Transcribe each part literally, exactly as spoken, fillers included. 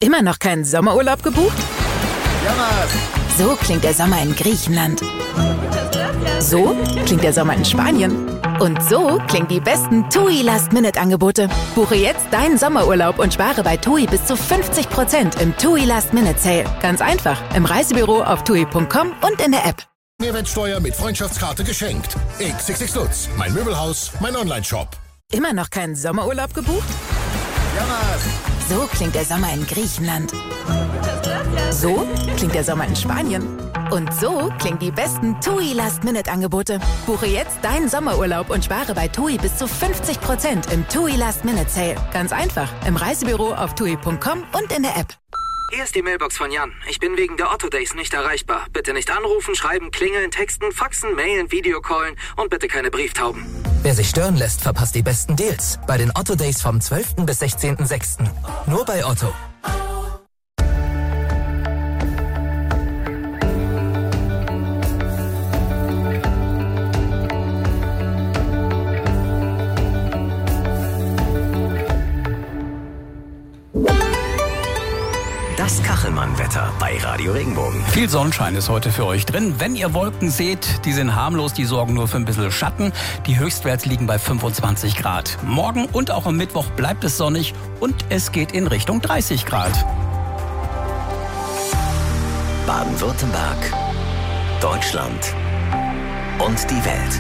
Immer noch keinen Sommerurlaub gebucht? So klingt der Sommer in Griechenland. So klingt der Sommer in Spanien. Und so klingen die besten TUI Last-Minute-Angebote. Buche jetzt deinen Sommerurlaub und spare bei TUI bis zu fünfzig Prozent im TUI Last-Minute-Sale. Ganz einfach im Reisebüro auf tui punkt com und in der App. Mehrwertsteuer mit Freundschaftskarte geschenkt. X X X Lutz, mein Möbelhaus, mein Onlineshop. Immer noch keinen Sommerurlaub gebucht? So klingt der Sommer in Griechenland. So klingt der Sommer in Spanien. Und so klingen die besten TUI Last-Minute-Angebote. Buche jetzt deinen Sommerurlaub und spare bei TUI bis zu fünfzig Prozent im TUI Last-Minute-Sale. Ganz einfach im Reisebüro auf tui punkt com und in der App. Hier ist die Mailbox von Jan. Ich bin wegen der Otto Days nicht erreichbar. Bitte nicht anrufen, schreiben, klingeln, texten, faxen, mailen, Videocallen und bitte keine Brieftauben. Wer sich stören lässt, verpasst die besten Deals. Bei den Otto Days vom zwölften bis sechzehnten sechsten Nur bei Otto. Das Kachelmann-Wetter bei Radio Regenbogen. Viel Sonnenschein ist heute für euch drin. Wenn ihr Wolken seht, die sind harmlos, die sorgen nur für ein bisschen Schatten. Die Höchstwerte liegen bei fünfundzwanzig Grad. Morgen und auch am Mittwoch bleibt es sonnig und es geht in Richtung dreißig Grad. Baden-Württemberg, Deutschland und die Welt.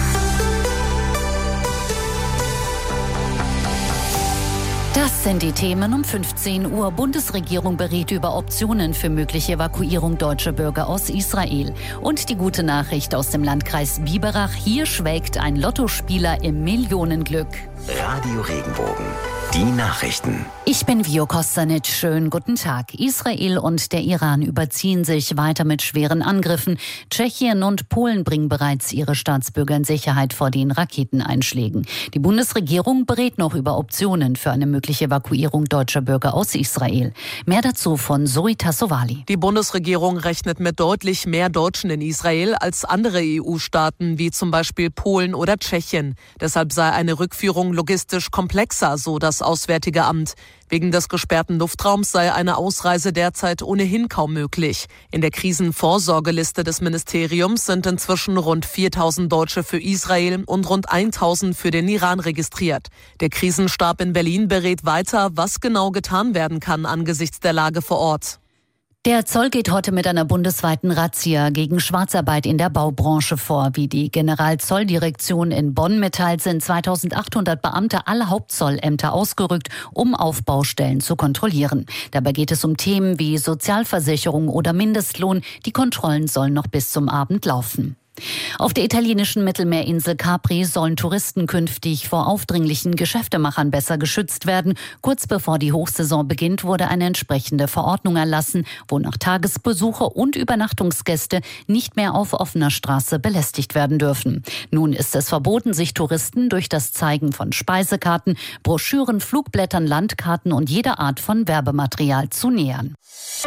Das sind die Themen um fünfzehn Uhr. Bundesregierung berät über Optionen für mögliche Evakuierung deutscher Bürger aus Israel. Und die gute Nachricht aus dem Landkreis Biberach. Hier schwelgt ein Lottospieler im Millionenglück. Radio Regenbogen. Die Nachrichten. Ich bin Vio Kostanic. Schönen guten Tag. Israel und der Iran überziehen sich weiter mit schweren Angriffen. Tschechien und Polen bringen bereits ihre Staatsbürger in Sicherheit vor den Raketeneinschlägen. Die Bundesregierung berät noch über Optionen für eine mögliche Evakuierung deutscher Bürger aus Israel. Mehr dazu von Zoe Tassovali. Die Bundesregierung rechnet mit deutlich mehr Deutschen in Israel als andere E U-Staaten, wie zum Beispiel Polen oder Tschechien. Deshalb sei eine Rückführung logistisch komplexer, so das Auswärtige Amt. Wegen des gesperrten Luftraums sei eine Ausreise derzeit ohnehin kaum möglich. In der Krisenvorsorgeliste des Ministeriums sind inzwischen rund viertausend Deutsche für Israel und rund tausend für den Iran registriert. Der Krisenstab in Berlin berät weiter, was genau getan werden kann angesichts der Lage vor Ort. Der Zoll geht heute mit einer bundesweiten Razzia gegen Schwarzarbeit in der Baubranche vor. Wie die Generalzolldirektion in Bonn mitteilt, sind zweitausendachthundert Beamte aller Hauptzollämter ausgerückt, um auf Baustellen zu kontrollieren. Dabei geht es um Themen wie Sozialversicherung oder Mindestlohn. Die Kontrollen sollen noch bis zum Abend laufen. Auf der italienischen Mittelmeerinsel Capri sollen Touristen künftig vor aufdringlichen Geschäftemachern besser geschützt werden. Kurz bevor die Hochsaison beginnt, wurde eine entsprechende Verordnung erlassen, wonach Tagesbesucher und Übernachtungsgäste nicht mehr auf offener Straße belästigt werden dürfen. Nun ist es verboten, sich Touristen durch das Zeigen von Speisekarten, Broschüren, Flugblättern, Landkarten und jeder Art von Werbematerial zu nähern.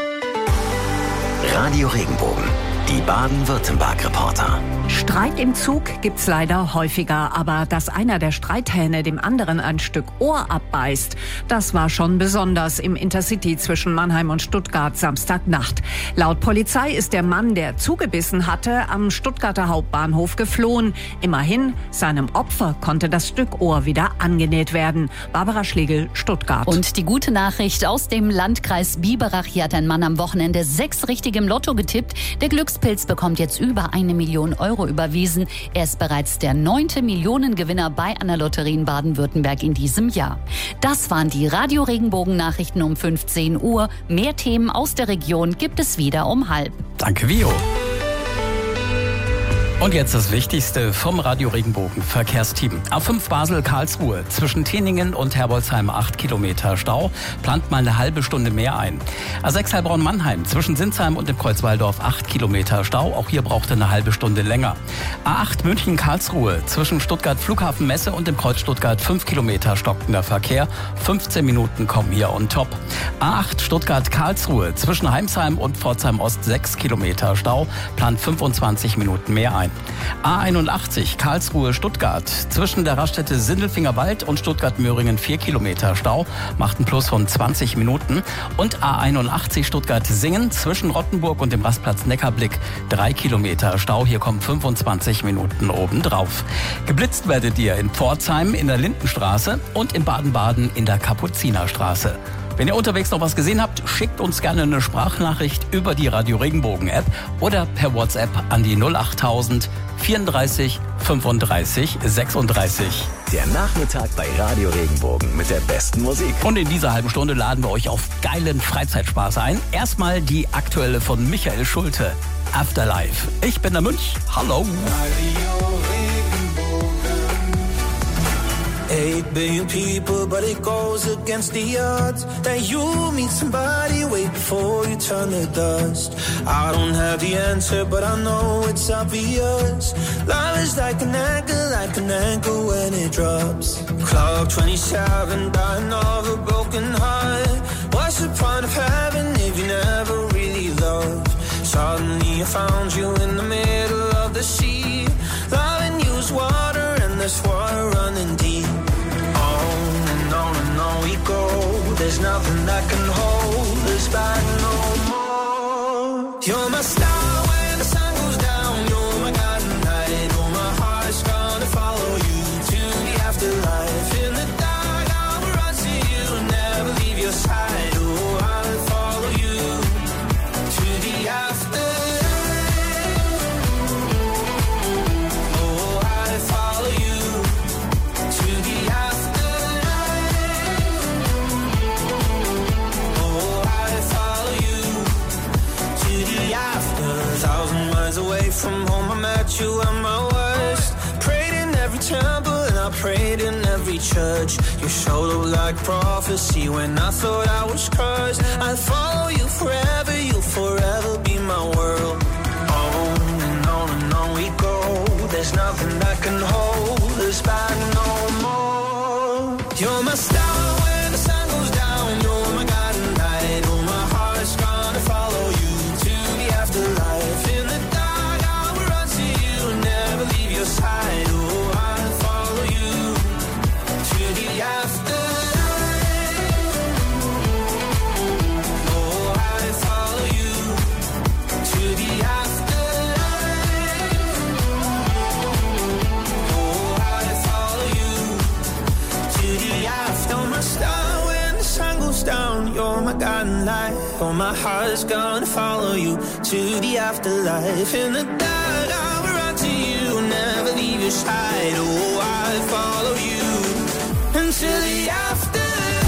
Radio Regenbogen. Die Baden-Württemberg-Reporter. Streit im Zug gibt's leider häufiger, aber dass einer der Streithähne dem anderen ein Stück Ohr abbeißt, das war schon besonders im Intercity zwischen Mannheim und Stuttgart Samstagnacht. Laut Polizei ist der Mann, der zugebissen hatte, am Stuttgarter Hauptbahnhof geflohen. Immerhin, seinem Opfer konnte das Stück Ohr wieder angenäht werden. Barbara Schlegel, Stuttgart. Und die gute Nachricht aus dem Landkreis Biberach. Hier hat ein Mann am Wochenende sechs richtig im Lotto getippt. Der Glückspilz bekommt jetzt über eine Million Euro überwiesen. Er ist bereits der neunte Millionengewinner bei einer Lotterie in Baden-Württemberg in diesem Jahr. Das waren die Radio Regenbogen Nachrichten um fünfzehn Uhr. Mehr Themen aus der Region gibt es wieder um halb. Danke, Vio. Und jetzt das Wichtigste vom Radio Regenbogen Verkehrsteam. A fünf Basel-Karlsruhe zwischen Teningen und Herbolzheim acht Kilometer Stau, plant mal eine halbe Stunde mehr ein. A sechs Heilbronn-Mannheim zwischen Sinsheim und dem Kreuzwaldorf acht Kilometer Stau, auch hier brauchte eine halbe Stunde länger. A acht München-Karlsruhe zwischen Stuttgart Flughafen-Messe und dem Kreuz Stuttgart fünf Kilometer stockender Verkehr, fünfzehn Minuten kommen hier on top. A acht Stuttgart-Karlsruhe zwischen Heimsheim und Pforzheim Ost sechs Kilometer Stau, plant fünfundzwanzig Minuten mehr ein. ein. A einundachtzig Karlsruhe-Stuttgart. Zwischen der Raststätte Sindelfingerwald und Stuttgart-Möhringen vier Kilometer Stau. Macht einen Plus von zwanzig Minuten. Und A einundachtzig Stuttgart-Singen zwischen Rottenburg und dem Rastplatz Neckarblick drei Kilometer Stau. Hier kommen fünfundzwanzig Minuten obendrauf. Geblitzt werdet ihr in Pforzheim in der Lindenstraße und in Baden-Baden in der Kapuzinerstraße. Wenn ihr unterwegs noch was gesehen habt, schickt uns gerne eine Sprachnachricht über die Radio Regenbogen App oder per WhatsApp an die null achttausend vierunddreißig fünfunddreißig sechsunddreißig. Der Nachmittag bei Radio Regenbogen mit der besten Musik. Und in dieser halben Stunde laden wir euch auf geilen Freizeitspaß ein. Erstmal die aktuelle von Michael Schulte, Afterlife. Ich bin der Münch. Hallo. Eight billion people, but it goes against the odds that you meet somebody way before you turn to dust. I don't have the answer, but I know it's obvious. Love is like an anchor, like an anchor when it drops. Clock twenty-seven, dying of a broken heart. What's the point of heaven if you never really loved? Suddenly I found you in the middle of the sea. Loving you is water and there's water running deep. On and on and on we go. There's nothing that can hold us back no more. You're my star when the sun goes down. You're my guiding light. Oh, my heart's gonna follow you to the afterlife. In the dark I will run to you, never leave your side. Oh, I'll follow you to the afterlife. Oh, I'll follow you to the afterlife. Oh, I'll follow you to the after. A thousand miles away from home, I met you at my worst. Prayed in every temple and I prayed in every church. You showed up like prophecy when I thought I was cursed. I'll follow you forever, you'll forever be my world. On and on and on we go. There's nothing that can hold us back no more. You're my star when the sun goes down. You're my guiding light. Oh, my heart's gonna follow you to the afterlife. In the dark I will run to you, never leave your side. Oh, I'll follow you to the afterlife. Oh, I'll follow you to the afterlife. Oh, I'll follow you to the after. You're my star when the sun goes down. You're my guiding light. Oh, my heart's gonna follow you to the afterlife. In the dark I will run to you, never leave your side. Oh, I'll follow you until the afterlife.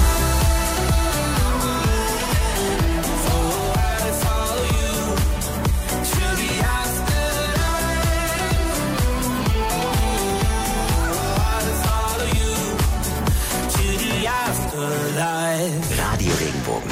Oh, I'll follow you to the afterlife. Oh, I'll follow you to the afterlife. Radio Regenbogen.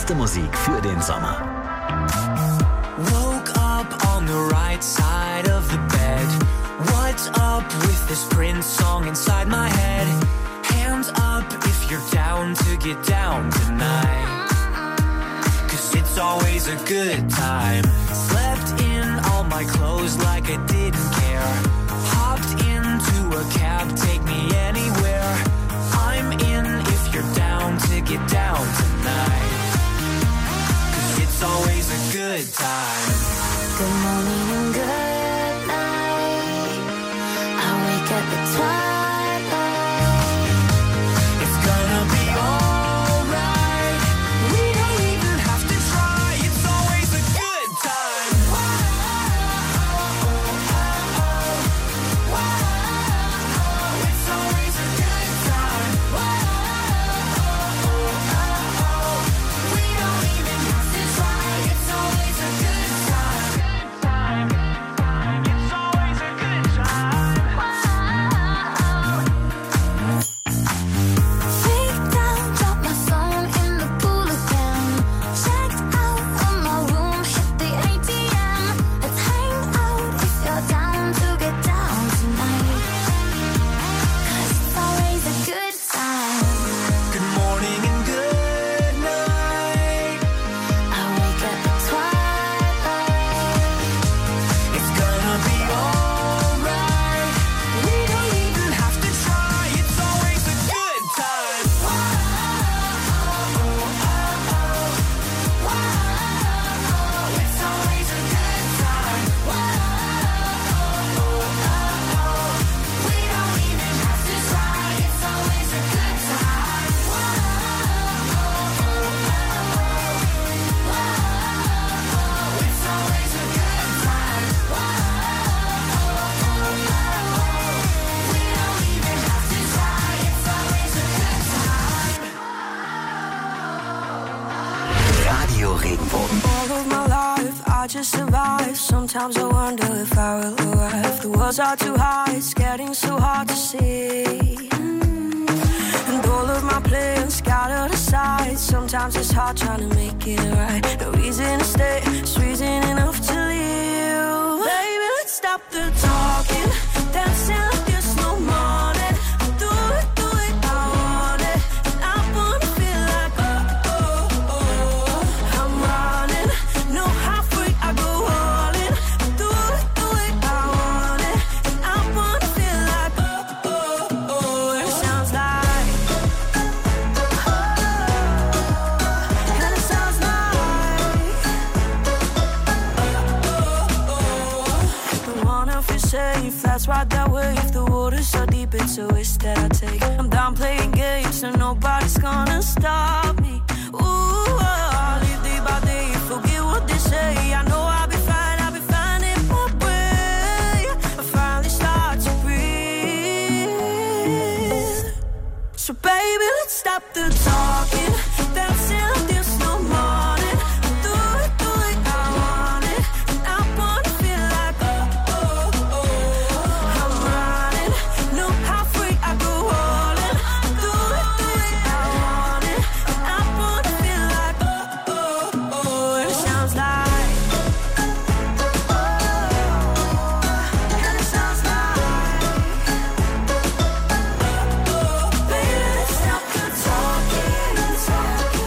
beste Musik für den Sommer. Woke up on the right side of the bed. What's up with this Prince song inside my head? Hands up if you're down to get down tonight. Cause it's always a good time. Slept in all my clothes like I didn't care. Hopped into a cab, take me anywhere. I'm in if you're down to get down tonight. Cause it's always a good time. Good morning and good night. I wake up at twilight. It's gonna be alright. We don't even have to try. It's always a good time. It's always a good time. We don't even have to try. It's always a good time. It's always a good time. Freaked out, dropped my phone in the pool again. Checked out of my room, hit the A T M. Let's hang out if you're down to get down tonight. Cause it's always a good time. Good morning and good night. I wake up at twilight. It's gonna be alright. We don't even have to try. It's always a good time. It's always a good time. We don't even have to try. It's always a good time. It's always a good time. We don't even have to try. It's always a good time. Radio Regenbogen. All of my life, I just survive. Sometimes I wonder if I will arrive. The walls are too high, it's getting so hard to see. And all of my plans scattered aside. Sometimes it's hard trying to make it right. No reason to stay, it's reason enough to leave. Baby, let's stop the talking. Dancing like there's no morning. Do it, do it, I want it. And I wanna feel like oh, oh, oh. I'm running, no halfway, I go all in. Do it, do it, I want it. And I wanna feel like oh, oh, oh. And it sounds like and it sounds like I wanna feel safe, that's right that way. If the water's so deep, it's a risk that I take. I'm done playing games, and nobody's gonna stop me. Ooh, I'll live day by day, forget what they say. I know I'll be fine, I'll be fine in my way. I finally start to breathe. So baby, let's stop the talking. Dancing like there's no morning. Do it, do it, I want it. And I wanna feel like oh, oh, oh. I'm running, no halfway, I go all in. Do it, do it, I want it. And I wanna feel like oh, oh, oh. And it sounds like and it sounds like baby, let's stop the talking. Let's stop the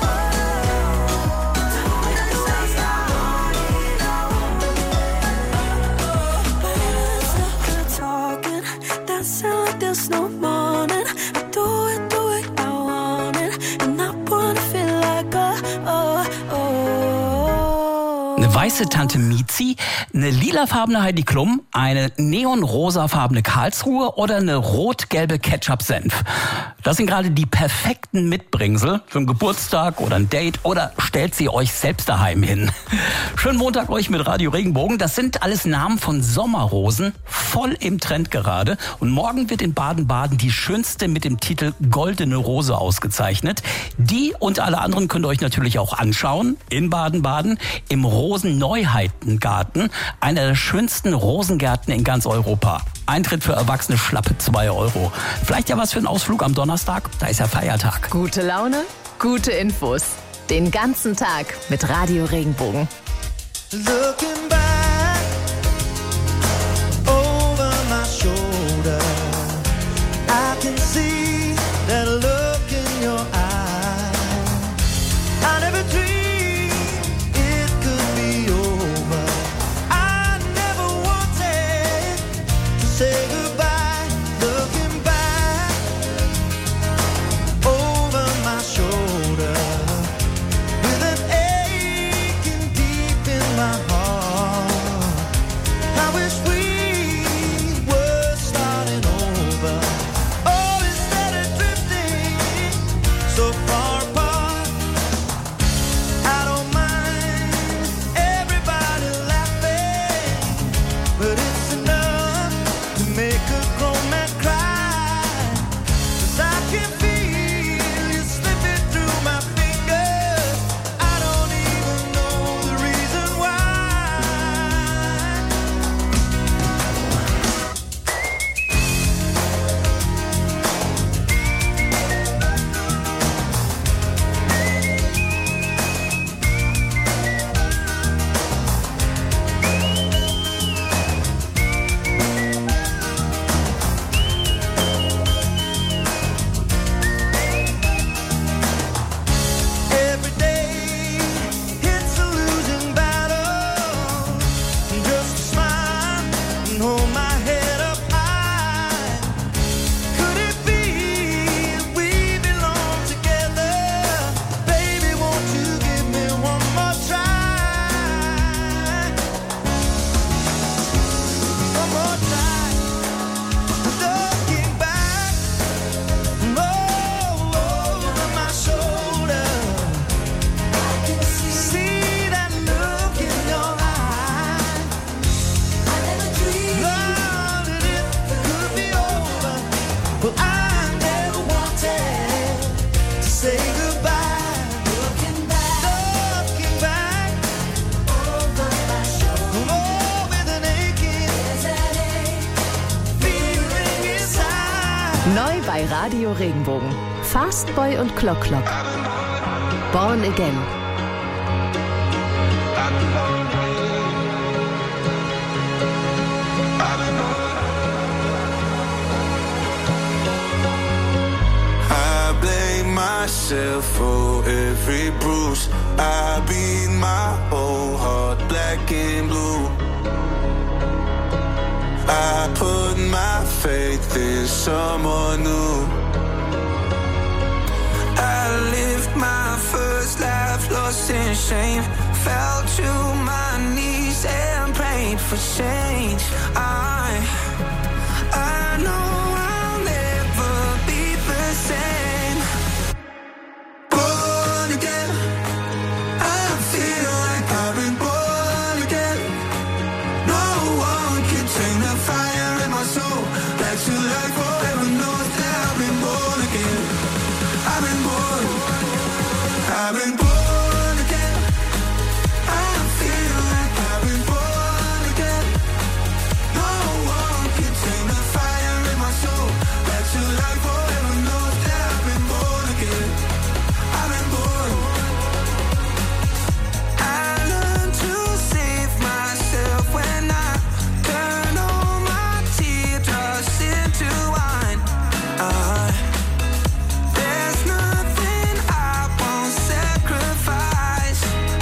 talking. That sound like there's no morning. I do it, do it, I want it. And I wanna feel like oh, oh, oh. Eine weiße Tante Mizi, eine lilafarbene Heidi Klum, eine neonrosafarbene Karlsruhe oder eine rot-gelbe Ketchup-Senf. Das sind gerade die perfekten Mitbringsel für einen Geburtstag oder ein Date oder stellt sie euch selbst daheim hin. Schönen Montag euch mit Radio Regenbogen. Das sind alles Namen von Sommerrosen, voll im Trend gerade. Und morgen wird in Baden-Baden die schönste mit dem Titel Goldene Rose ausgezeichnet. Die und alle anderen könnt ihr euch natürlich auch anschauen in Baden-Baden im Rosen-Neuheitengarten, einer der schönsten Rosengärten in ganz Europa. Eintritt für Erwachsene schlappe zwei Euro. Vielleicht ja was für einen Ausflug am Donnerstag, da ist ja Feiertag. Gute Laune, gute Infos. Den ganzen Tag mit Radio Regenbogen. Looking back over my shoulder, I can see that look in your eye. I never dreamed it could be over. I never wanted to say goodbye. Looking back over my shoulder, with an aching deep in my heart. I wish we were starting over. Oh, instead of drifting so far apart. I don't mind everybody laughing, but it's enough to make a grown man cry. 'Cause I can feel you slipping through my fingers. I don't even know the reason why. Every day it's a losing battle. Just smile and hold my head up high. Could it be we belong together? Baby, won't you give me one more try? One more try. Looking back oh, over my shoulder, I can see that look in your eye. I never dreamed that it could be over, but I never wanted to say goodbye. Looking back, looking back over my shoulder, oh, with an aching feeling inside. Neu bei Radio Regenbogen. Fastboy und Clock Clock. Born Again. I blame myself for every bruise. I beat my whole heart black and blue. I put my faith in someone new. I lived my first life lost in shame. Fell to my knees and prayed for change. I, I know I'll never be the same. Born again, I feel like I've been born again. No one can tame the fire in my soul. Back to life forever knows that I've been born again. I've been born, I've been born again. I feel like I've been born again. No one can tame the fire in my soul. Back to life forever knows that I've been born again. I've been born. I learned to save myself when I turn all my teardrops into wine. I There's nothing I won't sacrifice.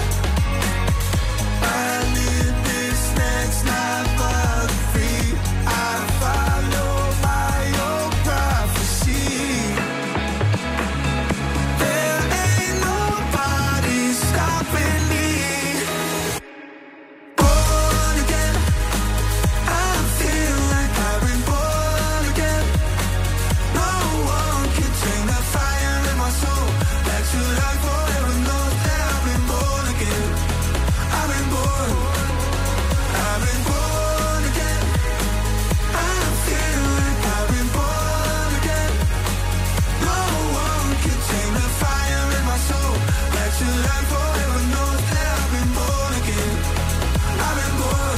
I live this next life but free. I follow my own prophecy. There ain't nobody stopping me. Born again, I feel like I've been born again. No one can tame the fire in my soul. Back to life forever knows that I've been born again. I've been born. I've been born again. I feel like I've been born again. No one can tame the fire in my soul. Back to life forever knows that I've been born again. I've been born.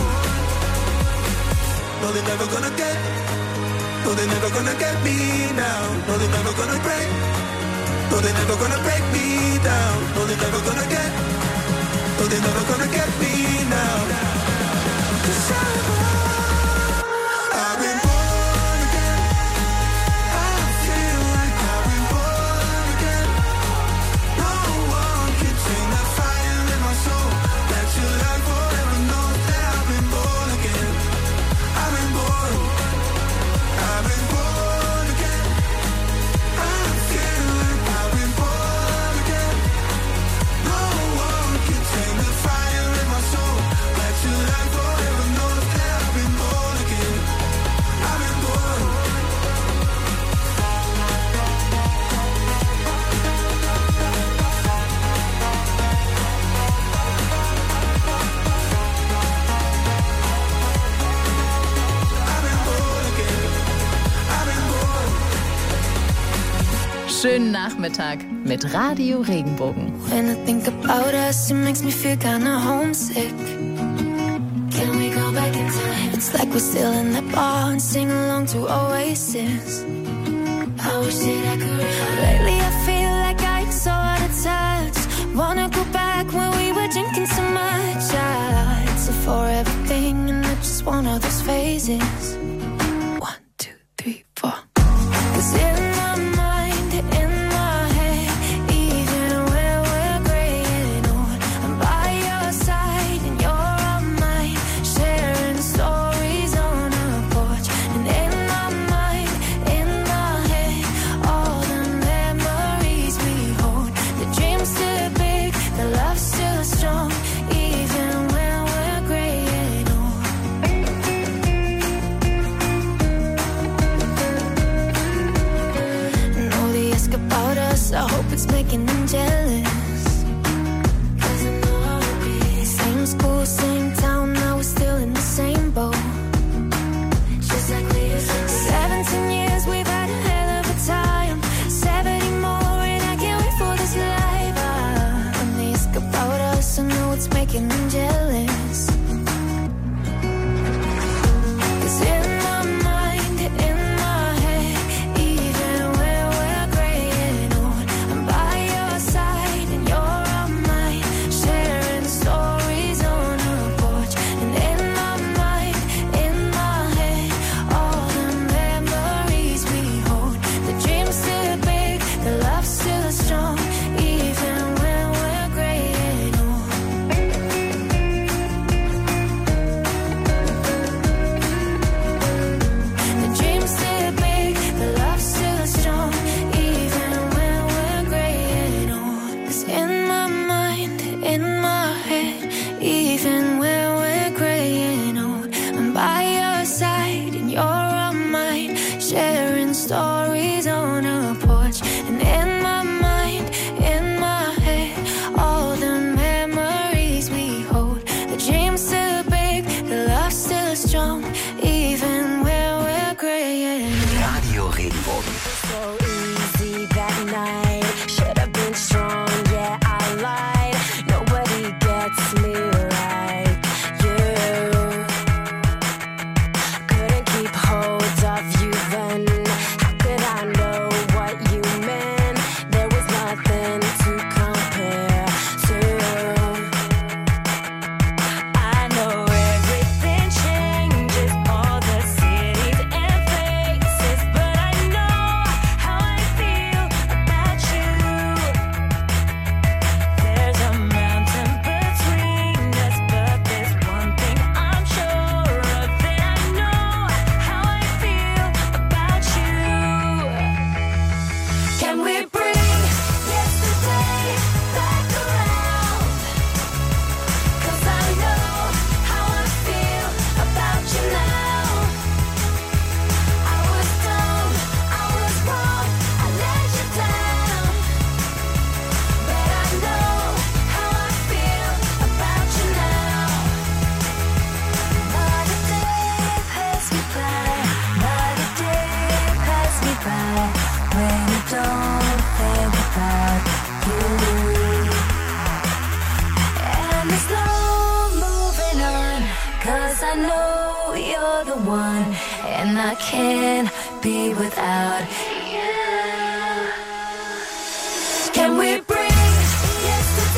No, they're never gonna get. No, they're never gonna get me now. No, they're never gonna break. No, they're never gonna break me down. No, they're they're never gonna get, no, they're never gonna get me now. 'Cause I've I've been born again. I feel like I've been born again. No one can tame that fire in my soul. That your light forever knows that I've been born again. I've been born. I've been born again. I feel like I've been born again. No one can tame the fire in my soul. That your light forever knows that I've been born again. I've been born. Schönen Nachmittag mit Radio Regenbogen. When I think about us, it makes me feel kinda homesick. Can we go back in time? It's like we're still in that bar and sing along to Oasis. I wish that I could remember. Lately I feel like I'm so out of touch. Wanna go back when we were drinking so much. Ah, it's a forever thing and I just want all those phases. One, two, three, four. 'Cause in my mind, in my head, even when we're graying old, I'm by your side and you're on mine, sharing stories on a porch. And in my mind, in my head, all the memories we hold. The dream's still big, the love's still strong, even when we're graying old. And all they ask about us, I hope it's making them jealous. 'Cause I know I'll be same school, same town, now we're still in the same boat. Just like we used to be. Seventeen years, we've had a hell of a time. Seventy more, and I can't wait for this life. Ah, and they ask about us, I know it's making them jealous. 'Cause in my mind, in my head, even when we're graying old, I'm by your side and you're on mine, sharing stories on a porch. And in my mind, in my head, all the memories we hold. The dream's still big, the love's still strong, even when we're graying old. The dream's still big, the love's still strong, even when we're graying old. 'Cause in my mind, in my head, even when we're graying old, I'm by your side and you're on mine, sharing stories on a porch. And in my mind, in my head, all the memories we hold. The dream's still big, the love's still strong, even when we're graying old. Radio Regenbogen. So easy that night. Should have been strong, yeah, I lied. Nobody gets me like you. Couldn't keep hold of you then. How could I know what you meant? There was nothing to compare to. I know everything changes, all the cities and faces, but I know how I feel about you. There's a mountain between us, but there's one thing I'm sure of, that I know how I feel about you. Can we bring yesterday back around? 'Cause I know how I feel about you now. I was dumb, I was wrong, I let you down. But I know how I feel about you now. Another day passed me by, another day passed me by, when you don't think about you. And it's slow moving on, 'cause I know you're the one, and I can't be without you. Can we bring yesterday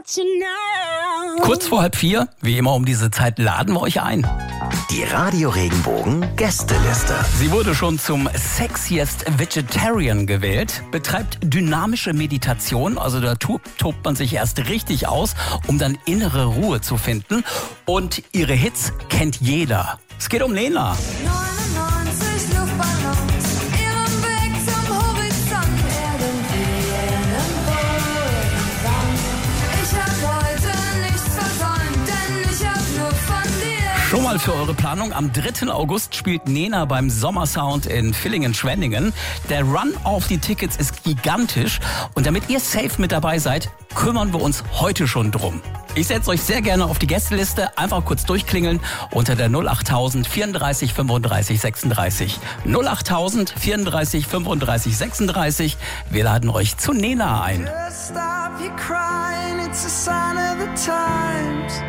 Kurz vor halb vier, wie immer um diese Zeit, laden wir euch ein. Die Radio Regenbogen Gästeliste. Sie wurde schon zum Sexiest Vegetarian gewählt, betreibt dynamische Meditation, also da tobt man sich erst richtig aus, um dann innere Ruhe zu finden. Und ihre Hits kennt jeder. Es geht um Nena. neunundneunzig Luftballons, ihren Weg zum Horizont, irgendwie irgendwo irgendwann. Ich hab heute nichts versäumt, denn ich hab nur von dir. Schon mal für eure Planung, am dritten August spielt Nena beim Sommersound in Villingen-Schwenningen. Der Run auf die Tickets ist gigantisch und damit ihr safe mit dabei seid, kümmern wir uns heute schon drum. Ich setze euch sehr gerne auf die Gästeliste. Einfach kurz durchklingeln unter der null achttausend vierunddreißig fünfunddreißig sechsunddreißig. null achttausend vierunddreißig fünfunddreißig sechsunddreißig. Wir laden euch zu Nena ein. Just stop your crying, it's a sign of the times.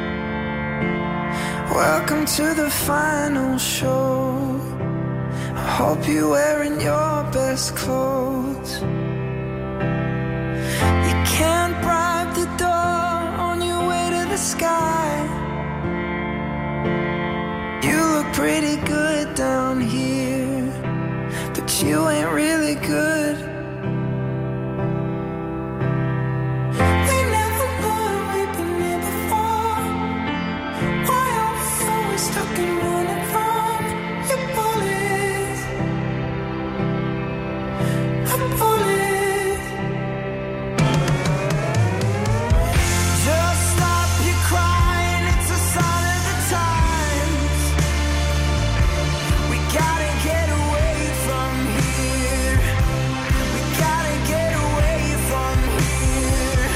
Welcome to the final show. I hope you're wearing your best clothes. You can't bribe the door on your way to the sky. You look pretty good down here, but you ain't really good. We never learned we've been here before. Why are we always stuck in running from your bullies? A bully. Just stop your crying, it's a sign of the times. We gotta get away from here. We gotta get away from here.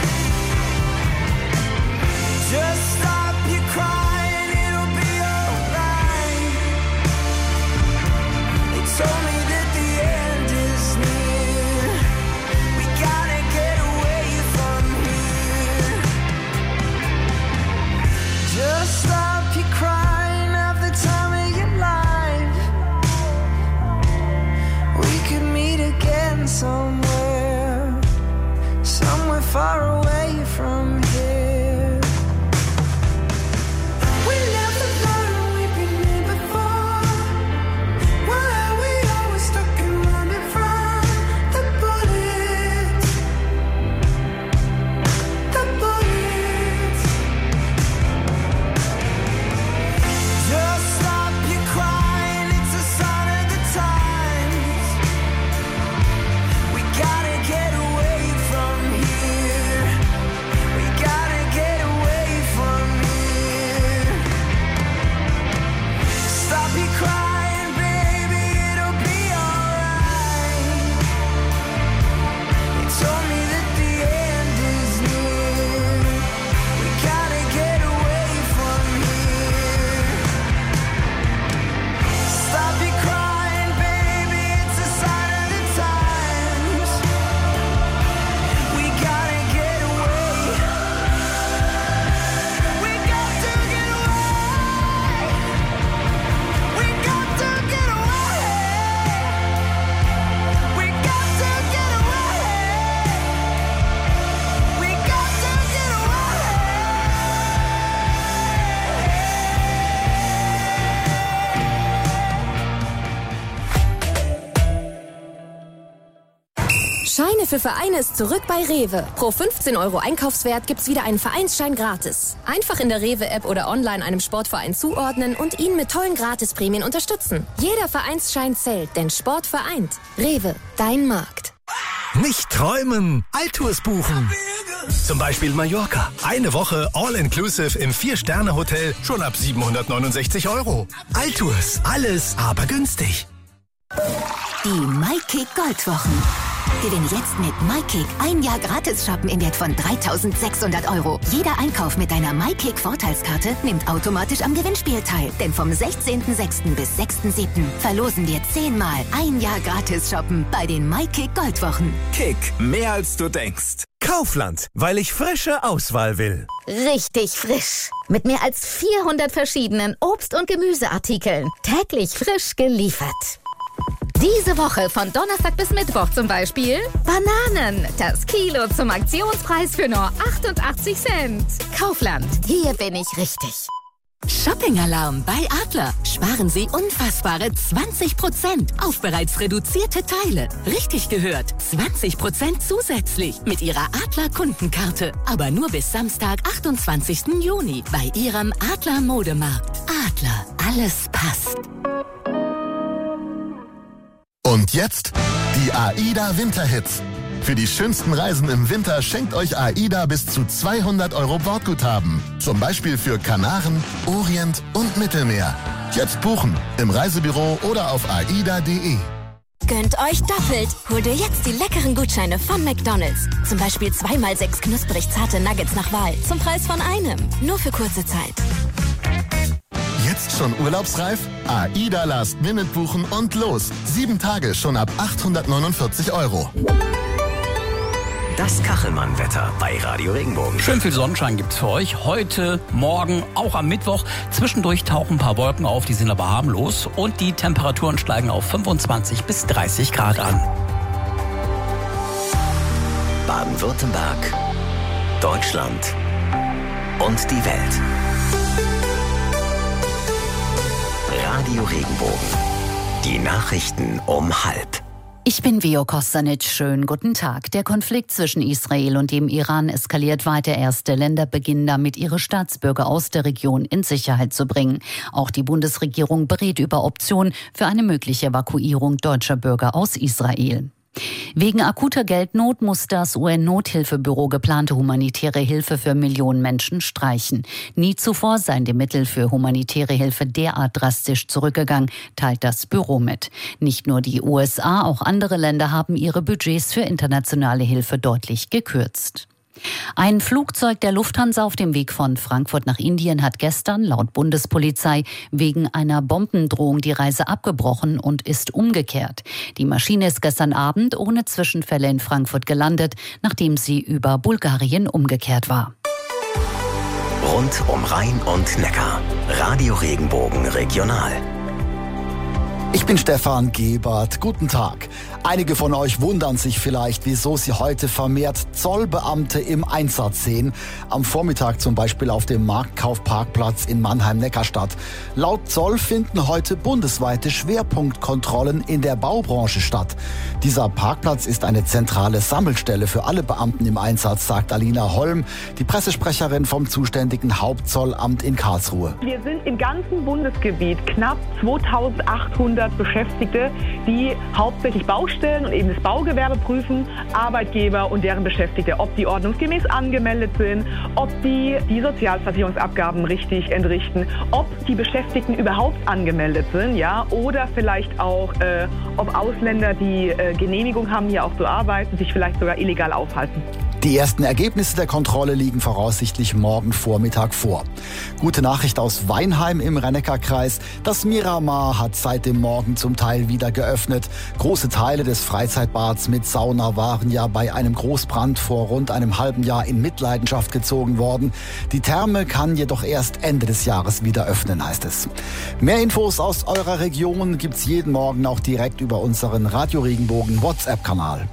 Just stop your crying, it'll be alright. They told me that the end is near. We gotta get away from here. Just stop your crying, have the time of your life. We could meet again somewhere, somewhere far away from here. We never learned we've been here before. Why are we always stuck and running from the bullets? The bullets. Just stop your crying, it's a sign of the times. We gotta get away from here. We gotta get away from here. Stop your crying, baby, it'll be alright. They told me that the end is near. We gotta get away from here. Stop your crying, baby, it's a sign of the times. We gotta get away. We got to get away. We got to get away. We got to get away. We got to get away. Scheine für Vereine ist zurück bei Rewe. Pro fünfzehn Euro Einkaufswert gibt's wieder einen Vereinsschein gratis. Einfach in der Rewe-App oder online einem Sportverein zuordnen und ihn mit tollen Gratisprämien unterstützen. Jeder Vereinsschein zählt, denn Sport vereint. Rewe, dein Markt. Nicht träumen, Altours buchen. Zum Beispiel Mallorca. Eine Woche All-Inclusive im Vier-Sterne-Hotel schon ab siebenhundertneunundsechzig Euro. Altours, alles aber günstig. Die MyKick Goldwochen. Gewinne jetzt mit MyKick ein Jahr gratis shoppen im Wert von dreitausendsechshundert Euro. Jeder Einkauf mit deiner MyKick Vorteilskarte nimmt automatisch am Gewinnspiel teil. Denn vom sechzehnten sechsten bis sechsten siebten verlosen wir zehnmal ein Jahr gratis shoppen bei den MyKick Goldwochen. Kick, mehr als du denkst. Kaufland, weil ich frische Auswahl will. Richtig frisch. Mit mehr als vierhundert verschiedenen Obst- und Gemüseartikeln. Täglich frisch geliefert. Diese Woche von Donnerstag bis Mittwoch zum Beispiel Bananen. Das Kilo zum Aktionspreis für nur achtundachtzig Cent. Kaufland. Hier bin ich richtig. Shopping-Alarm bei Adler. Sparen Sie unfassbare zwanzig Prozent auf bereits reduzierte Teile. Richtig gehört, zwanzig Prozent zusätzlich mit Ihrer Adler-Kundenkarte. Aber nur bis Samstag, achtundzwanzigsten Juni bei Ihrem Adler-Modemarkt. Adler, alles passt. Und jetzt die AIDA Winterhits. Für die schönsten Reisen im Winter schenkt euch AIDA bis zu zweihundert Euro Bordguthaben. Zum Beispiel für Kanaren, Orient und Mittelmeer. Jetzt buchen im Reisebüro oder auf aida punkt de. Gönnt euch doppelt. Hol dir jetzt die leckeren Gutscheine von McDonald's. Zum Beispiel zwei mal sechs knusprig zarte Nuggets nach Wahl. Zum Preis von einem. Nur für kurze Zeit. Jetzt schon urlaubsreif? AIDA Last Minute buchen und los. Sieben Tage schon ab achthundertneunundvierzig Euro. Das Kachelmann-Wetter bei Radio Regenbogen. Schön viel Sonnenschein gibt's für euch. Heute, morgen, auch am Mittwoch. Zwischendurch tauchen ein paar Wolken auf, die sind aber harmlos. Und die Temperaturen steigen auf fünfundzwanzig bis dreißig Grad an. Baden-Württemberg, Deutschland und die Welt. Radio Regenbogen. Die Nachrichten um halb. Ich bin Vio Kostanic. Schönen guten Tag. Der Konflikt zwischen Israel und dem Iran eskaliert weiter. Erste Länder beginnen damit, ihre Staatsbürger aus der Region in Sicherheit zu bringen. Auch die Bundesregierung berät über Optionen für eine mögliche Evakuierung deutscher Bürger aus Israel. Wegen akuter Geldnot muss das U N-Nothilfebüro geplante humanitäre Hilfe für Millionen Menschen streichen. Nie zuvor seien die Mittel für humanitäre Hilfe derart drastisch zurückgegangen, teilt das Büro mit. Nicht nur die U S A, auch andere Länder haben ihre Budgets für internationale Hilfe deutlich gekürzt. Ein Flugzeug der Lufthansa auf dem Weg von Frankfurt nach Indien hat gestern laut Bundespolizei wegen einer Bombendrohung die Reise abgebrochen und ist umgekehrt. Die Maschine ist gestern Abend ohne Zwischenfälle in Frankfurt gelandet, nachdem sie über Bulgarien umgekehrt war. Rund um Rhein und Neckar. Radio Regenbogen Regional. Ich bin Stefan Gebert. Guten Tag. Einige von euch wundern sich vielleicht, wieso sie heute vermehrt Zollbeamte im Einsatz sehen. Am Vormittag zum Beispiel auf dem Marktkaufparkplatz in Mannheim-Neckarstadt. Laut Zoll finden heute bundesweite Schwerpunktkontrollen in der Baubranche statt. Dieser Parkplatz ist eine zentrale Sammelstelle für alle Beamten im Einsatz, sagt Alina Holm, die Pressesprecherin vom zuständigen Hauptzollamt in Karlsruhe. Wir sind im ganzen Bundesgebiet knapp zweitausendachthundert Beschäftigte, die hauptsächlich Baustellen und eben das Baugewerbe prüfen, Arbeitgeber und deren Beschäftigte, ob die ordnungsgemäß angemeldet sind, ob die die Sozialversicherungsabgaben richtig entrichten, ob die Beschäftigten überhaupt angemeldet sind, ja, oder vielleicht auch, äh, ob Ausländer, die äh, Genehmigung haben, hier auch zu arbeiten, sich vielleicht sogar illegal aufhalten. Die ersten Ergebnisse der Kontrolle liegen voraussichtlich morgen Vormittag vor. Gute Nachricht aus Weinheim im Rhein-Neckar-Kreis. Das Miramar hat seit dem Morgen zum Teil wieder geöffnet. Große Teile des Freizeitbads mit Sauna waren ja bei einem Großbrand vor rund einem halben Jahr in Mitleidenschaft gezogen worden. Die Therme kann jedoch erst Ende des Jahres wieder öffnen, heißt es. Mehr Infos aus eurer Region gibt's jeden Morgen auch direkt über unseren Radio Regenbogen WhatsApp-Kanal.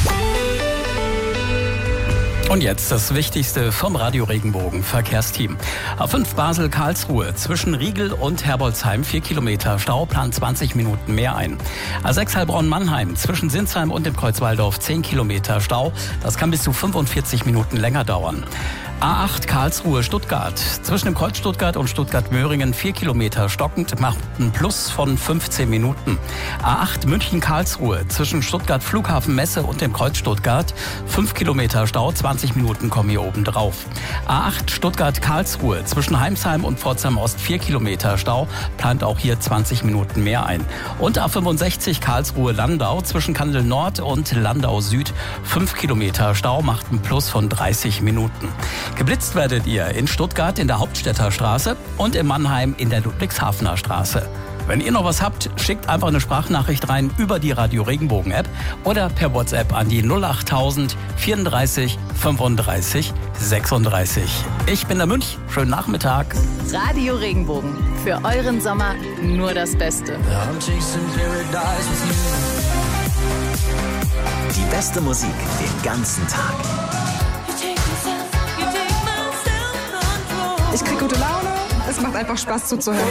Und jetzt das Wichtigste vom Radio Regenbogen Verkehrsteam. A fünf Basel-Karlsruhe zwischen Riegel und Herbolzheim vier Kilometer Stau, plant zwanzig Minuten mehr ein. A sechs Heilbronn-Mannheim zwischen Sinsheim und dem Kreuz Walldorf zehn Kilometer Stau. Das kann bis zu fünfundvierzig Minuten länger dauern. A acht Karlsruhe-Stuttgart zwischen dem Kreuz Stuttgart und Stuttgart-Möhringen vier Kilometer stockend, macht ein Plus von fünfzehn Minuten. A acht München-Karlsruhe zwischen Stuttgart-Flughafen-Messe und dem Kreuz Stuttgart fünf Kilometer Stau, zwanzig Minuten kommen hier oben drauf. A acht Stuttgart-Karlsruhe zwischen Heimsheim und Pforzheim-Ost vier Kilometer Stau, plant auch hier zwanzig Minuten mehr ein. Und A fünfundsechzig Karlsruhe-Landau zwischen Kandel Nord und Landau Süd fünf Kilometer Stau, macht ein Plus von dreißig Minuten. Geblitzt werdet ihr in Stuttgart in der Hauptstädter Straße und in Mannheim in der Ludwigshafener Straße. Wenn ihr noch was habt, schickt einfach eine Sprachnachricht rein über die Radio Regenbogen App oder per WhatsApp an die null achttausend vierunddreißig fünfunddreißig sechsunddreißig. Ich bin der Münch. Schönen Nachmittag. Radio Regenbogen. Für euren Sommer nur das Beste. I'm chasing paradise with you. Die beste Musik den ganzen Tag. Ich krieg gute Laune. Es macht einfach Spaß zuzuhören.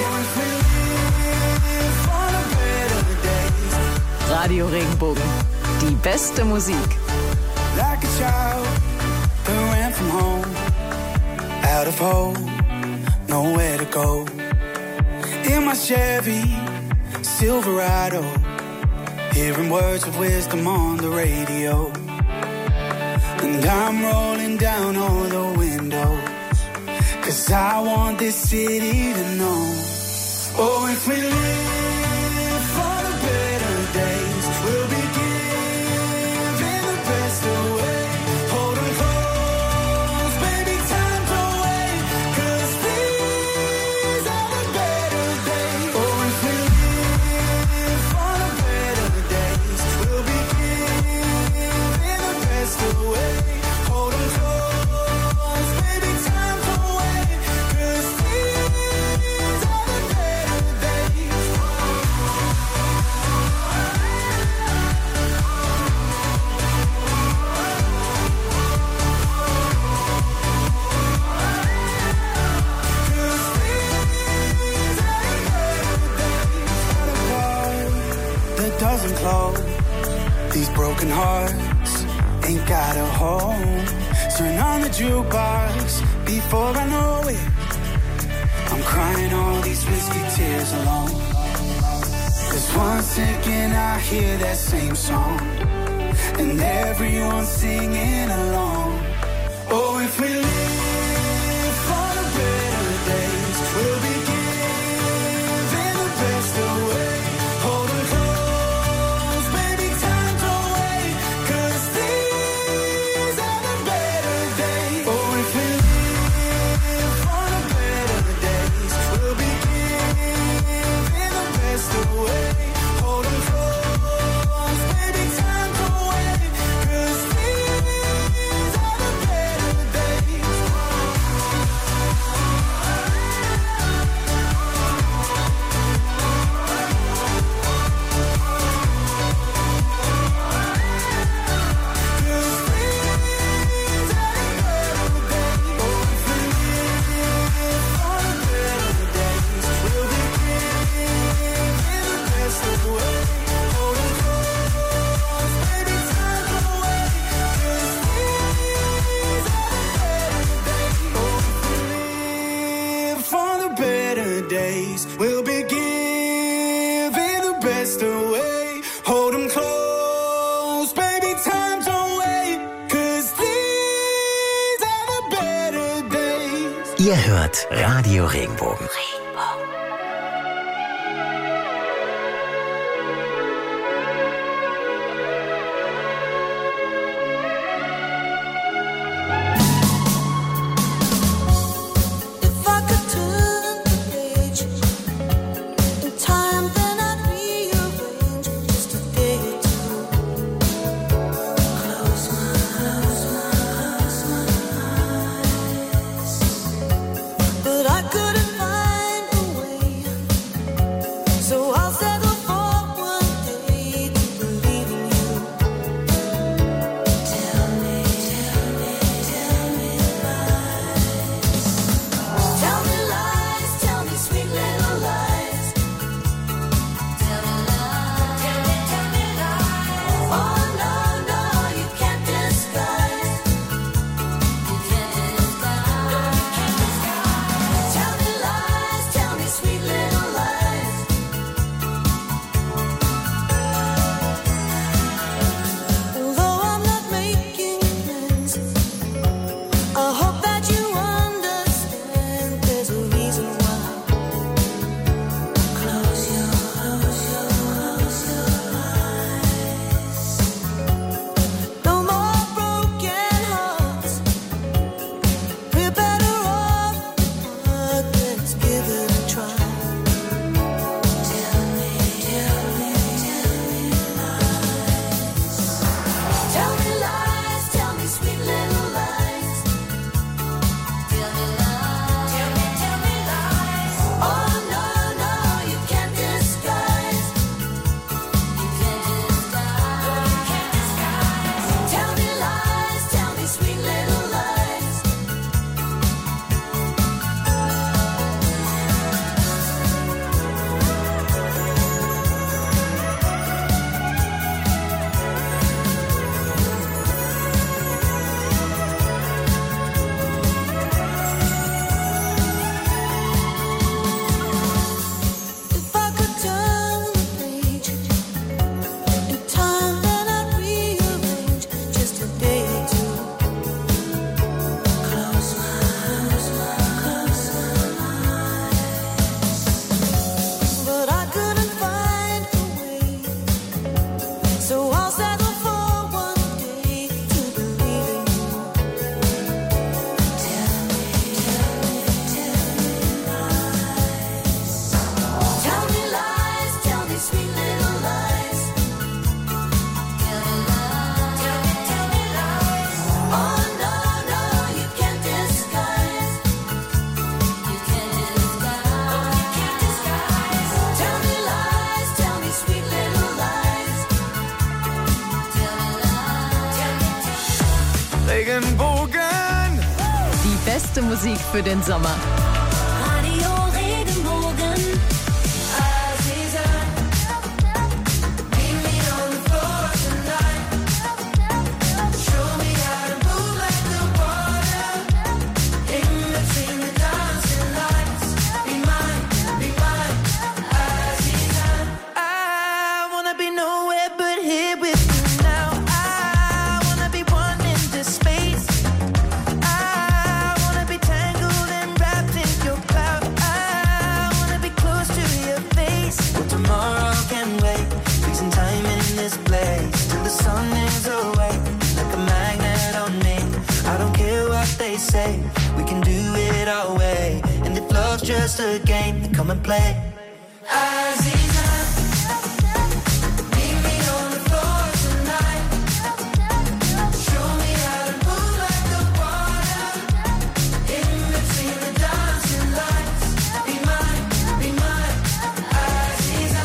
Radio Regenbogen. Die beste Musik. Like a child who ran from home, out of hope, nowhere to go. In my Chevy Silverado, hearing words of wisdom on the radio. And I'm rolling down all the windows, 'cause I want this city to know. Oh, if we live for the better days, we'll be giving the best away. Hold 'em close, baby, time's away, 'cause these are the better days. Oh, if we live for the better days, we'll be giving the best away. Hold 'em close, baby, time's away, 'cause these are the better days. That doesn't close. These broken hearts ain't got a home. Turn on the jukebox before I know it. I'm crying all these whiskey tears alone. 'Cause one second I hear that same song, and everyone's singing along. Oh, if we live for the better days, we'll be giving the best away. Hold 'em close, baby, time's away, 'cause these are the better days. Oh, if we live for the better days, we'll be giving the best away. Hold 'em close, baby, time's away, 'cause these are the better days. For the better days, we'll be giving the best away. Hold 'em close, baby, time's away, 'cause these are the better days. Ihr hört Radio Regenbogen. If I could turn the page in time, then I'd rearrange just a day or two. Close my eyes, close my eyes. But I couldn't find Regenbogen. Die beste Musik für den Sommer. Radio Regenbogen. Say we can do it our way, and if love's just a game, then come and play. Aziza, meet me on the floor tonight. Show me how to move like the water in between the dancing lights. Be mine, be mine, Aziza.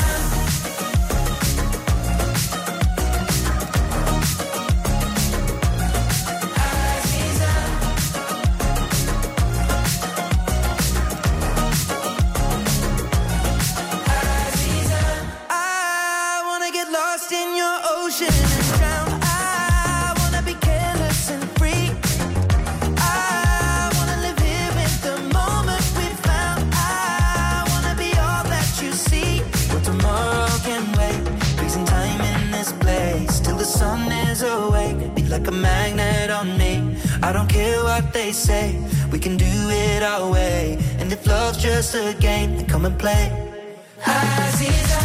Like a magnet on me. I don't care what they say, we can do it our way. And if love's just a game, then come and play. Aziza,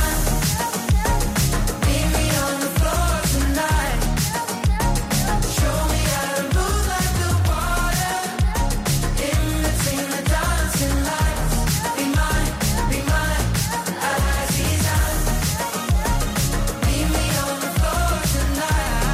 meet me on the floor tonight. Show me how to move like the water in between the dancing lights. Be mine, be mine, Aziza. Meet me on the floor tonight.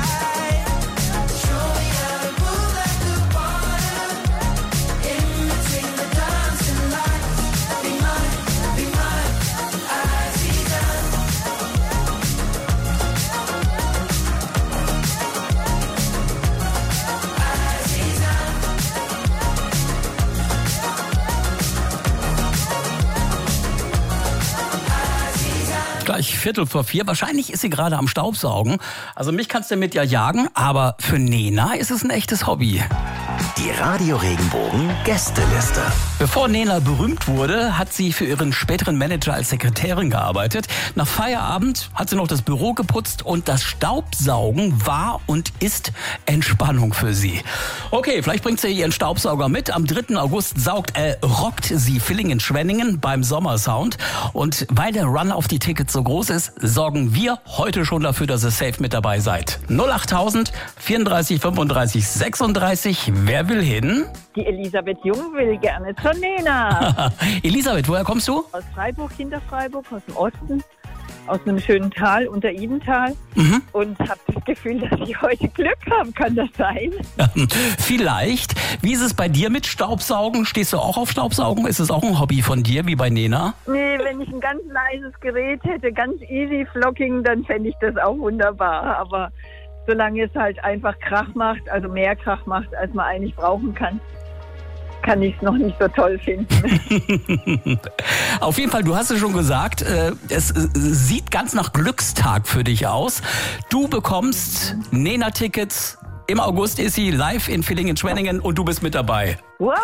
Gleich Viertel vor vier. Wahrscheinlich ist sie gerade am Staubsaugen. Also mich kannst du damit ja jagen, aber für Nena ist es ein echtes Hobby. Die Radio Regenbogen Gästeliste. Bevor Nena berühmt wurde, hat sie für ihren späteren Manager als Sekretärin gearbeitet. Nach Feierabend hat sie noch das Büro geputzt und das Staubsaugen war und ist Entspannung für sie. Okay, vielleicht bringt sie ihren Staubsauger mit. Am dritten August saugt, äh, rockt sie Villingen-Schwenningen beim Sommersound. Und weil der Run auf die Tickets so groß ist, sorgen wir heute schon dafür, dass ihr safe mit dabei seid. null achttausend vierunddreißig fünfunddreißig sechsunddreißig. Wer will hin? Die Elisabeth Jung will gerne zur Nena. Elisabeth, woher kommst du? Aus Freiburg, hinter Freiburg, aus dem Osten. Aus einem schönen Tal, unter Idental. Mhm. Und habe das Gefühl, dass ich heute Glück habe. Kann das sein? Vielleicht. Wie ist es bei dir mit Staubsaugen? Stehst du auch auf Staubsaugen? Ist es auch ein Hobby von dir, wie bei Nena? Nee, wenn ich ein ganz leises Gerät hätte, ganz easy flocking, dann fände ich das auch wunderbar. Aber solange es halt einfach Krach macht, also mehr Krach macht, als man eigentlich brauchen kann, kann ich es noch nicht so toll finden. Auf jeden Fall, du hast es schon gesagt, äh, es äh, sieht ganz nach Glückstag für dich aus. Du bekommst Nena-Tickets. Im August ist sie live in Villingen-Schwenningen und du bist mit dabei. Wow,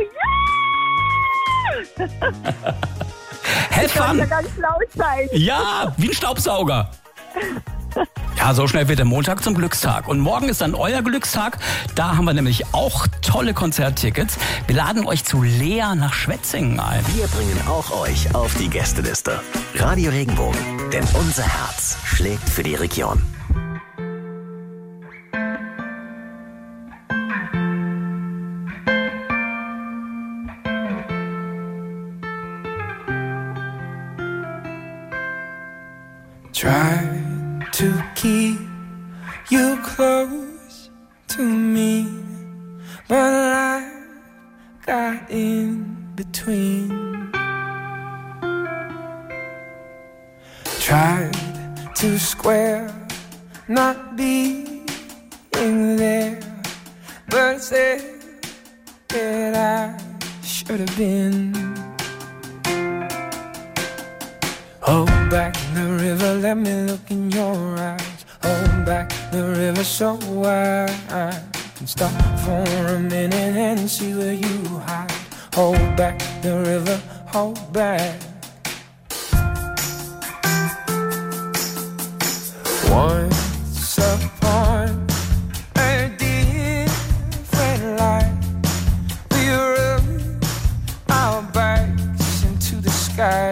ja! Have fun! Das kann ja ganz laut sein. Ja, wie ein Staubsauger. Ja, so schnell wird der Montag zum Glückstag. Und morgen ist dann euer Glückstag. Da haben wir nämlich auch tolle Konzerttickets. Wir laden euch zu Lea nach Schwetzingen ein. Wir bringen auch euch auf die Gästeliste. Radio Regenbogen, denn unser Herz schlägt für die Region. Try to keep you close to me, but life got in between. Tried to square not being there, but instead that I should have been. Hold back the river, let me look in your eyes. Hold back the river so I can stop for a minute and see where you hide. Hold back the river, hold back. Once upon a different life, we rubbed our backs into the sky.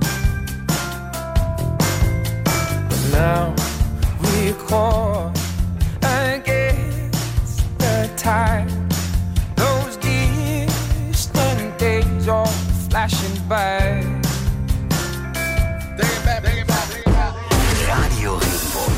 But now we're caught against the tide. Those distant days are flashing by. Take it back, take it back, take it back. Radio Regenbogen.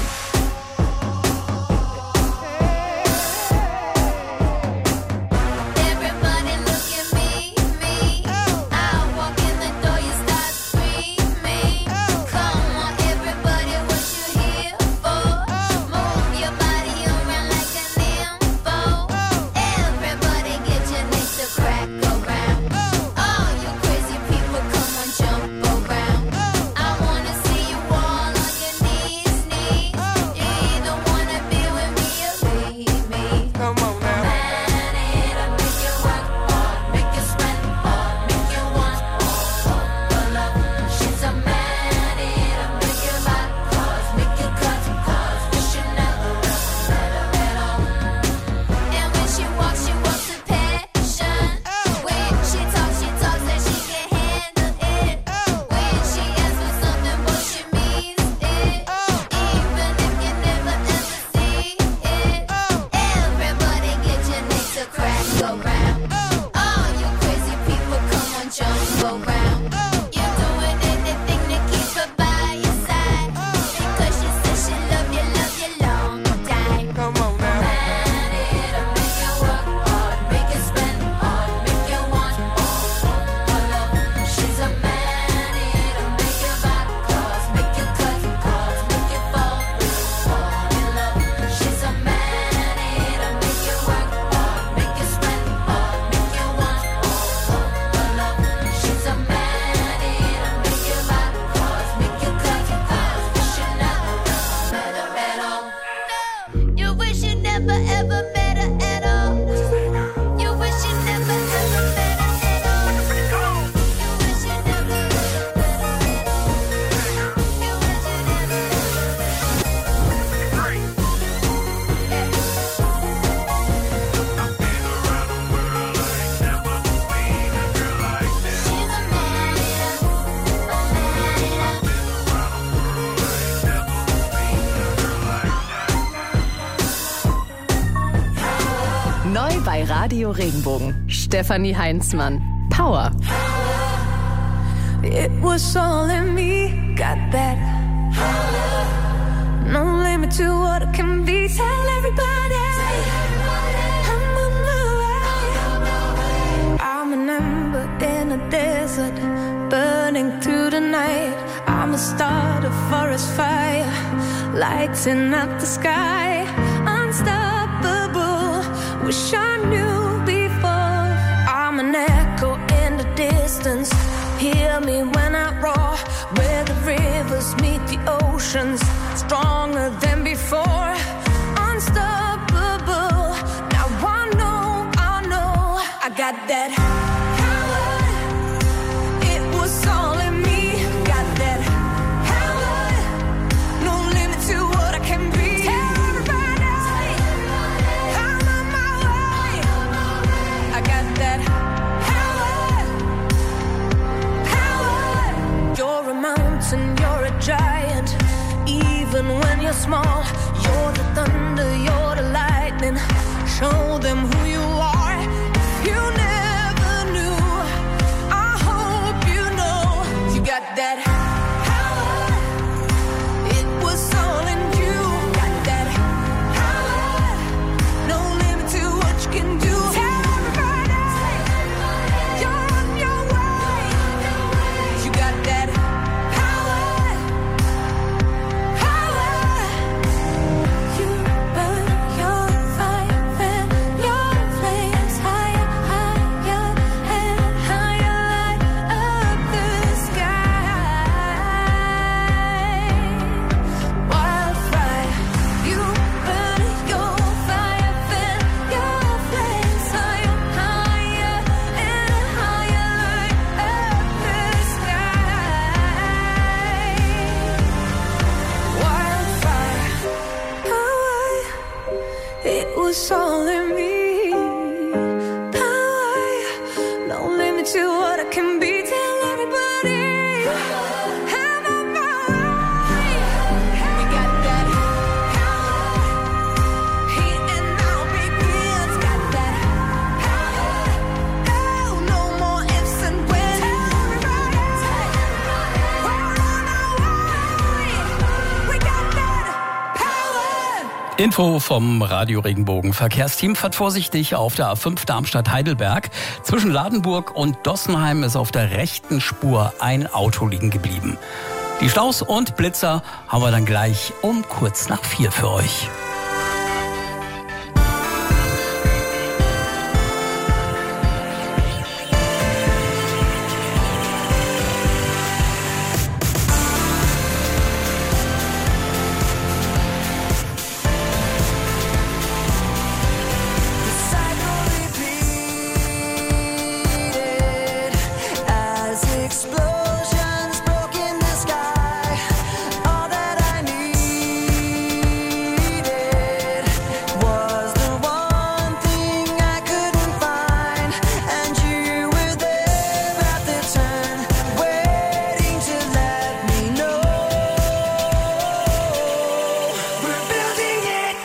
Everybody look at me, me. I walk in the door, you start screaming. Come on, everybody, what you here for? Move your body around like a nympho. Everybody get your knees to crack around. All you crazy people, come on, jump around. I wanna see you all on your knees, knees. You either wanna be with me or leave me. Come on now. Man it up, make you work hard, make you spend hard, make you want more love. She's a man it up, make you buy cars, make you cut cars. You should never let her at all. And when she walks, she walks with passion. When she talks, she talks that she can handle it. When she asks for something, but she means it. Even if you never ever see it. Everybody get your knees to crack around. All you crazy people, come on, jump around. You're doing anything to keep her by your side. Because she says she love you, love you long time. Come on now. Man it up, make you work hard, make you spend hard, make you want more love. She's a man it up, make you buy cars, make you cut cars, make you fall in love. She's a man it up, make you work hard, make you spend hard, make you want more love. She's a man it up, make you buy cars, make you cut cars. You should never met her at all. You wish you never ever met her at all. You wish you never ever met her at all. You wish you never ever met her at all. You wish you never Neu bei Radio Regenbogen. Stefanie Heinzmann. Power. It was all in me, got that. No limit to what I can be. Tell everybody, I'm on my way. I'm an ember in a desert, burning through the night. I'm a start, a forest fire, lighting up the sky. Unstoppable, wish I knew before. I'm an echo in the distance. Hear me when I roar, where the rivers meet the oceans, stronger than before. Unstoppable, now I know, I know, I got that power. It was all in me, got that power. No limit to what I can be. Tell everybody, I'm on my way. I got that You're a mountain, you're a giant. Even when you're small, you're the thunder, you're the lightning. Show them who you are. If you never knew, I hope you know. You got that power. It was all in you. Got that power. No limit to what you can do. Tell everybody, you're on your way. You got that power. You burn your fire and your was all in me. Power, no limit to what I can be. Tell everybody. Have a right. We got that power. Heat and now big wheels got that power. Oh, no more ifs and when. Tell everybody. We're on our way. We got that power. Info vom Radio Regenbogen Verkehrsteam. Fahrt vorsichtig auf der A fünf Darmstadt-Heidelberg. Zwischen Ladenburg und Dossenheim ist auf der rechten Spur ein Auto liegen geblieben. Die Staus und Blitzer haben wir dann gleich um kurz nach vier für euch. As explosions broke in the sky, all that I needed was the one thing I couldn't find, and you were there at the turn, waiting to let me know. We're building it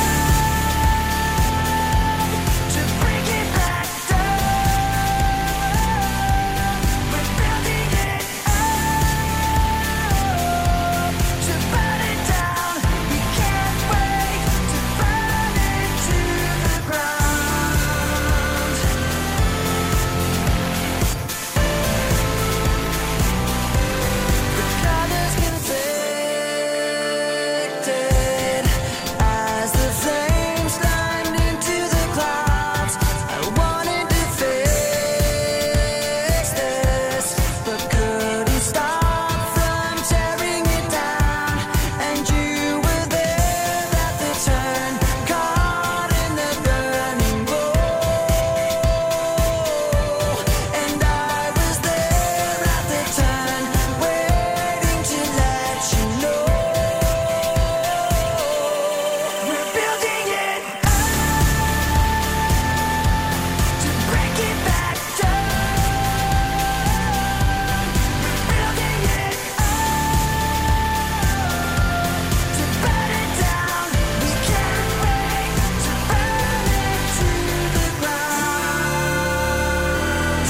up to bring it back down. We're building it up to burn it down. We can't wait to burn it to the ground. The colors conflicted as the flames climbed into the clouds. I wanted to fix this, but couldn't stop from tearing it down. And you were there at the turn, caught in the burning glow. And I was there at the turn, waiting to let you know. We're building it up to break it back down. We're building it up to burn it down. We can't wait to burn it to the ground.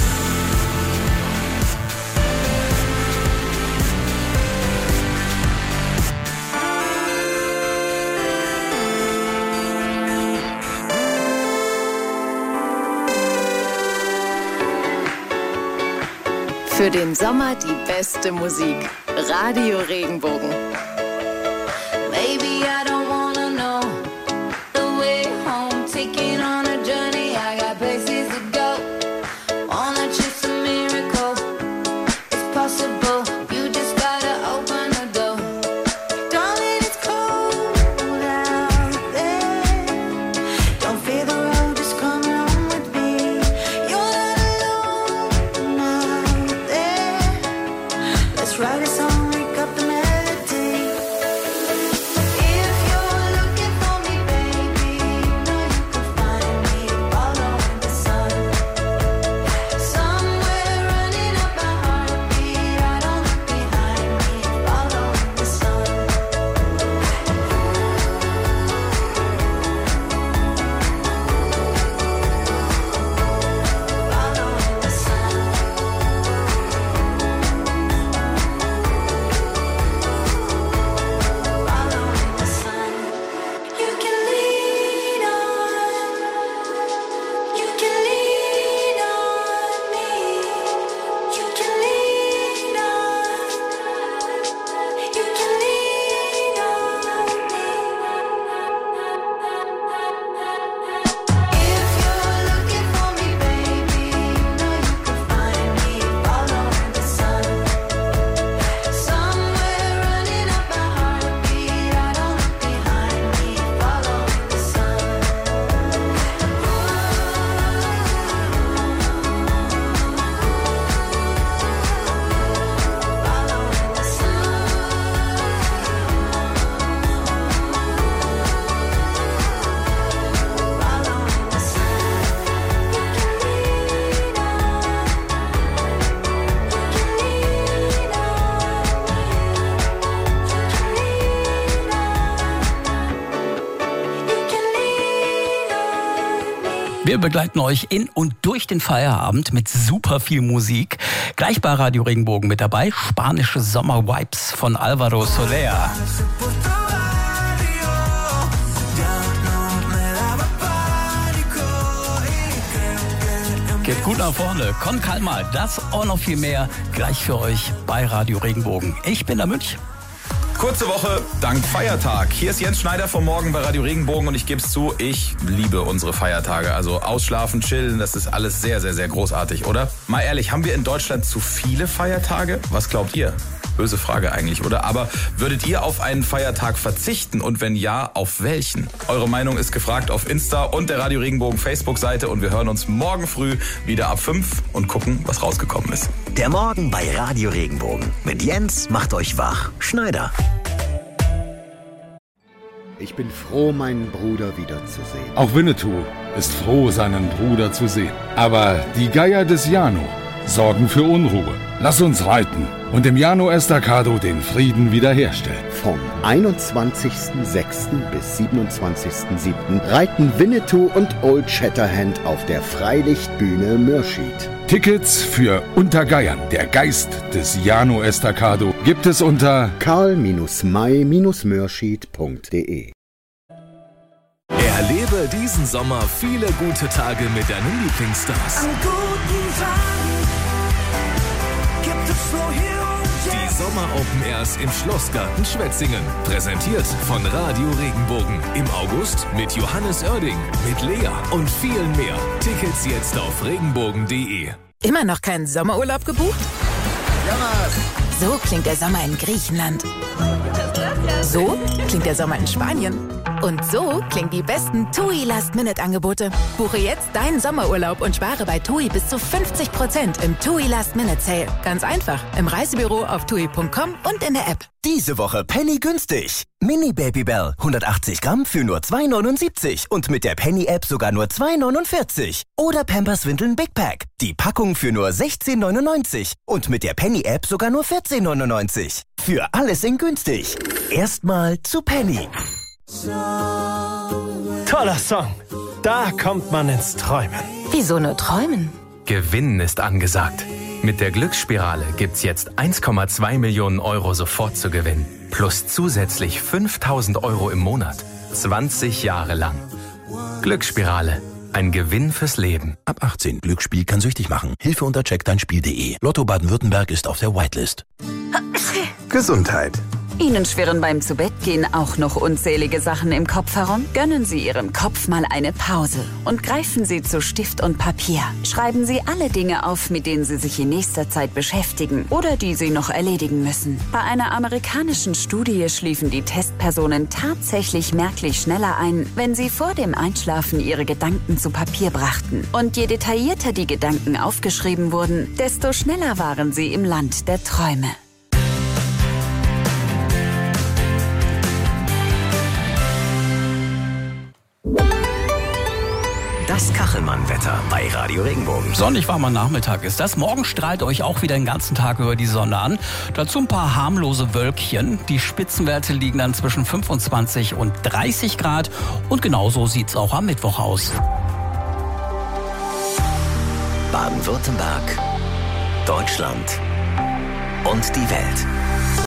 Für den Sommer die beste Musik. Radio Regenbogen. Maybe I don't wanna know the way home. Taking on a journey, I got places to go. Wanna chase a miracle? It's possible. You just gotta open the door. Darling, it's cold out there. Don't fear the road, just come along with me. You're not alone out there. Let's write a song, wake up the melody. Wir begleiten euch in und durch den Feierabend mit super viel Musik. Gleich bei Radio Regenbogen mit dabei spanische Sommer-Vibes von Alvaro Soler. Geht gut nach vorne. Con Calma, das und noch viel mehr gleich für euch bei Radio Regenbogen. Ich bin der Münch. Kurze Woche, dank Feiertag. Hier ist Jens Schneider vom Morgen bei Radio Regenbogen und ich gebe es zu, ich liebe unsere Feiertage. Also ausschlafen, chillen, das ist alles sehr, sehr, sehr großartig, oder? Mal ehrlich, haben wir in Deutschland zu viele Feiertage? Was glaubt ihr? Böse Frage eigentlich, oder? Aber würdet ihr auf einen Feiertag verzichten und wenn ja, auf welchen? Eure Meinung ist gefragt auf Insta und der Radio Regenbogen Facebook-Seite und wir hören uns morgen früh wieder ab fünf und gucken, was rausgekommen ist. Der Morgen bei Radio Regenbogen mit Jens macht euch wach. Schneider. Ich bin froh, meinen Bruder wiederzusehen. Auch Winnetou ist froh, seinen Bruder zu sehen. Aber die Geier des Jano sorgen für Unruhe. Lass uns reiten und im Jano Estacado den Frieden wiederherstellen. Vom einundzwanzigsten sechsten bis siebenundzwanzigsten siebten reiten Winnetou und Old Shatterhand auf der Freilichtbühne Mürschid. Tickets für Unter Geiern, der Geist des Jano Estacado, gibt es unter karl may mürschid punkt de. Erlebe diesen Sommer viele gute Tage mit deinen Lieblingsstars. An guten Tagen gibt es nur hier und Die Sommer Open Airs im Schlossgarten Schwetzingen. Präsentiert von Radio Regenbogen. Im August mit Johannes Oerding, mit Lea und vielen mehr. Tickets jetzt auf regenbogen punkt de. Immer noch keinen Sommerurlaub gebucht? So klingt der Sommer in Griechenland. So klingt der Sommer in Spanien. Und so klingen die besten TUI Last-Minute-Angebote. Buche jetzt deinen Sommerurlaub und spare bei TUI bis zu fünfzig Prozent im TUI Last-Minute-Sale. Ganz einfach. Im Reisebüro auf tui punkt com und in der App. Diese Woche Penny günstig. Mini Babybel hundertachtzig Gramm für nur zwei neunundsiebzig und mit der Penny-App sogar nur zwei neunundvierzig. Oder Pampers Windeln Big Pack. Die Packung für nur sechzehn neunundneunzig und mit der Penny-App sogar nur vierzehn neunundneunzig. Für alles in günstig. Erstmal zu Penny. Toller Song. Da kommt man ins Träumen. Wieso nur träumen? Gewinnen ist angesagt. Mit der Glücksspirale gibt's jetzt eins Komma zwei Millionen Euro sofort zu gewinnen. Plus zusätzlich fünftausend Euro im Monat. zwanzig Jahre lang. Glücksspirale. Ein Gewinn fürs Leben. Ab achtzehn. Glücksspiel kann süchtig machen. Hilfe unter check dein Spiel punkt de. Lotto Baden-Württemberg ist auf der Whitelist. Gesundheit. Ihnen schwirren beim Zubettgehen auch noch unzählige Sachen im Kopf herum? Gönnen Sie Ihrem Kopf mal eine Pause und greifen Sie zu Stift und Papier. Schreiben Sie alle Dinge auf, mit denen Sie sich in nächster Zeit beschäftigen oder die Sie noch erledigen müssen. Bei einer amerikanischen Studie schliefen die Testpersonen tatsächlich merklich schneller ein, wenn sie vor dem Einschlafen ihre Gedanken zu Papier brachten. Und je detaillierter die Gedanken aufgeschrieben wurden, desto schneller waren sie im Land der Träume. Das Kachelmann-Wetter bei Radio Regenbogen. Sonnig warmer Nachmittag ist das. Morgen strahlt euch auch wieder den ganzen Tag über die Sonne an. Dazu ein paar harmlose Wölkchen. Die Spitzenwerte liegen dann zwischen fünfundzwanzig und dreißig Grad. Und genauso sieht's auch am Mittwoch aus. Baden-Württemberg, Deutschland und die Welt.